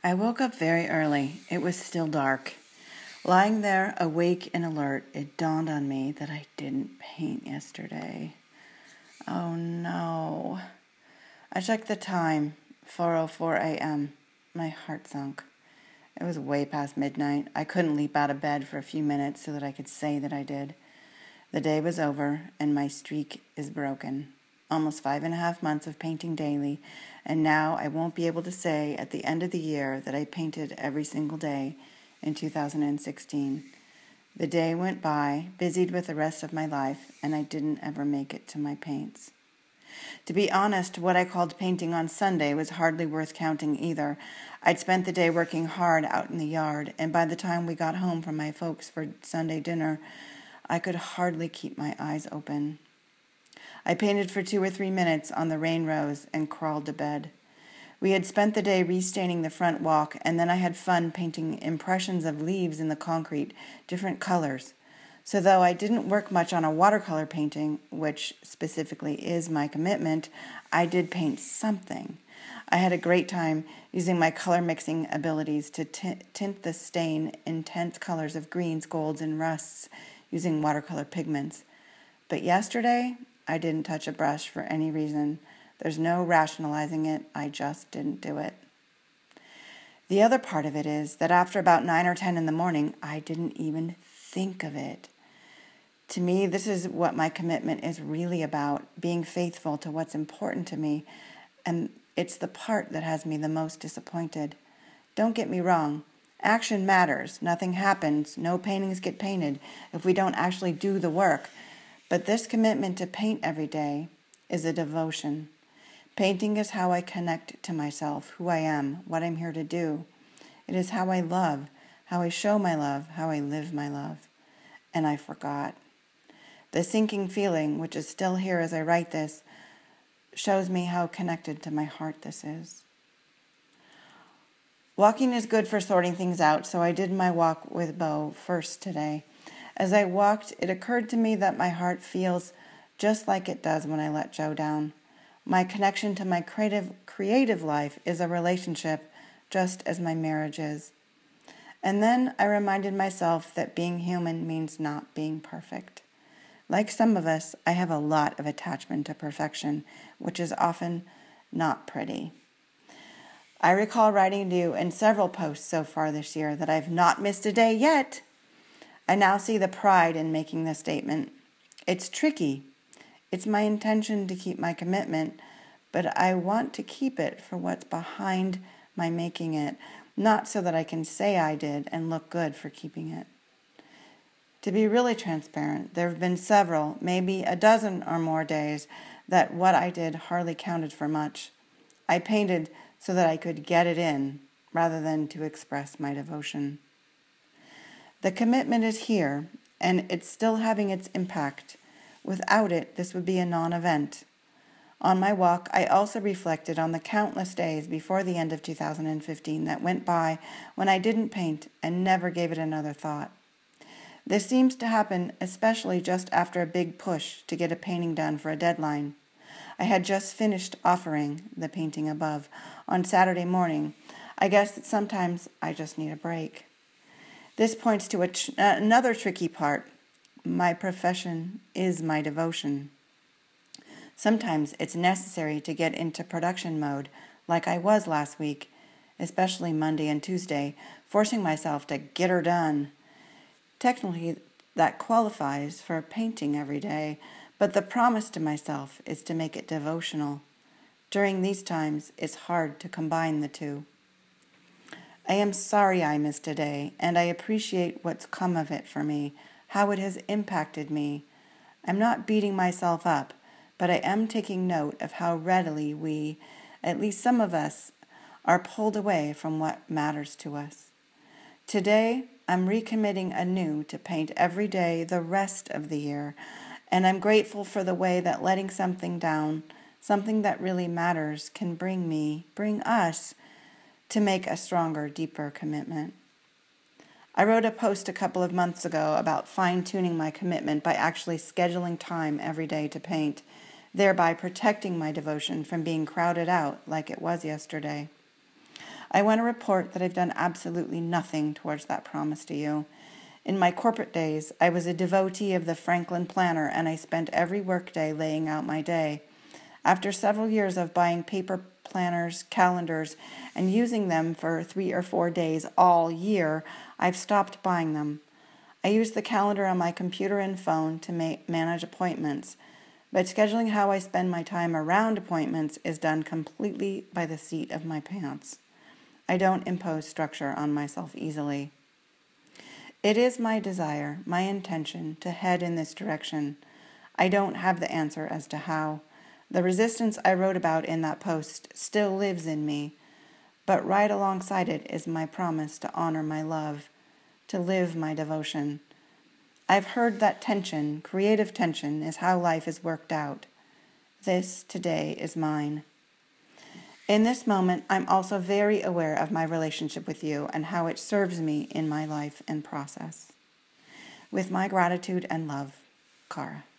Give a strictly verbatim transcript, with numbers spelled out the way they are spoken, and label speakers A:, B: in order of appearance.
A: I woke up very early. It was still dark. Lying there, awake and alert, it dawned on me that I didn't paint yesterday. Oh no. I checked the time, four oh four a.m. My heart sunk. It was way past midnight. I couldn't leap out of bed for a few minutes so that I could say that I did. The day was over, and my streak is broken. Almost five and a half months of painting daily, and now I won't be able to say at the end of the year that I painted every single day in two thousand sixteen. The day went by, busied with the rest of my life, and I didn't ever make it to my paints. To be honest, what I called painting on Sunday was hardly worth counting either. I'd spent the day working hard out in the yard, and by the time we got home from my folks for Sunday dinner, I could hardly keep my eyes open. I painted for two or three minutes on the rain rose and crawled to bed. We had spent the day restaining the front walk, and then I had fun painting impressions of leaves in the concrete, different colors. So though I didn't work much on a watercolor painting, which specifically is my commitment, I did paint something. I had a great time using my color mixing abilities to t- tint the stain intense colors of greens, golds, and rusts using watercolor pigments. But yesterday, I didn't touch a brush for any reason. There's no rationalizing it. I just didn't do it. The other part of it is that after about nine or ten in the morning, I didn't even think of it. To me, this is what my commitment is really about, being faithful to what's important to me, and it's the part that has me the most disappointed. Don't get me wrong. Action matters. Nothing happens. No paintings get painted if we don't actually do the work. But this commitment to paint every day is a devotion. Painting is how I connect to myself, who I am, what I'm here to do. It is how I love, how I show my love, how I live my love. And I forgot. The sinking feeling, which is still here as I write this, shows me how connected to my heart this is. Walking is good for sorting things out, so I did my walk with Bo first today. As I walked, it occurred to me that my heart feels just like it does when I let Joe down. My connection to my creative creative life is a relationship, just as my marriage is. And then I reminded myself that being human means not being perfect. Like some of us, I have a lot of attachment to perfection, which is often not pretty. I recall writing to you in several posts so far this year that I've not missed a day yet. I now see the pride in making this statement. It's tricky. It's my intention to keep my commitment, but I want to keep it for what's behind my making it, not so that I can say I did and look good for keeping it. To be really transparent, there have been several, maybe a dozen or more days that what I did hardly counted for much. I painted so that I could get it in, rather than to express my devotion. The commitment is here, and it's still having its impact. Without it, this would be a non-event. On my walk, I also reflected on the countless days before the end of two thousand fifteen that went by when I didn't paint and never gave it another thought. This seems to happen especially just after a big push to get a painting done for a deadline. I had just finished offering the painting above on Saturday morning. I guess that sometimes I just need a break. This points to a tr- another tricky part. My profession is my devotion. Sometimes it's necessary to get into production mode, like I was last week, especially Monday and Tuesday, forcing myself to get her done. Technically, that qualifies for painting every day, but the promise to myself is to make it devotional. During these times, it's hard to combine the two. I am sorry I missed a day, and I appreciate what's come of it for me, how it has impacted me. I'm not beating myself up, but I am taking note of how readily we, at least some of us, are pulled away from what matters to us. Today, I'm recommitting anew to paint every day the rest of the year, and I'm grateful for the way that letting something down, something that really matters, can bring me, bring us, to make a stronger, deeper commitment. I wrote a post a couple of months ago about fine-tuning my commitment by actually scheduling time every day to paint, thereby protecting my devotion from being crowded out like it was yesterday. I want to report that I've done absolutely nothing towards that promise to you. In my corporate days, I was a devotee of the Franklin Planner, and I spent every workday laying out my day. After several years of buying paper planners, calendars, and using them for three or four days all year, I've stopped buying them. I use the calendar on my computer and phone to ma- manage appointments, but scheduling how I spend my time around appointments is done completely by the seat of my pants. I don't impose structure on myself easily. It is my desire, my intention, to head in this direction. I don't have the answer as to how. The resistance I wrote about in that post still lives in me, but right alongside it is my promise to honor my love, to live my devotion. I've heard that tension, creative tension, is how life is worked out. This, today, is mine. In this moment, I'm also very aware of my relationship with you and how it serves me in my life and process. With my gratitude and love, Cara.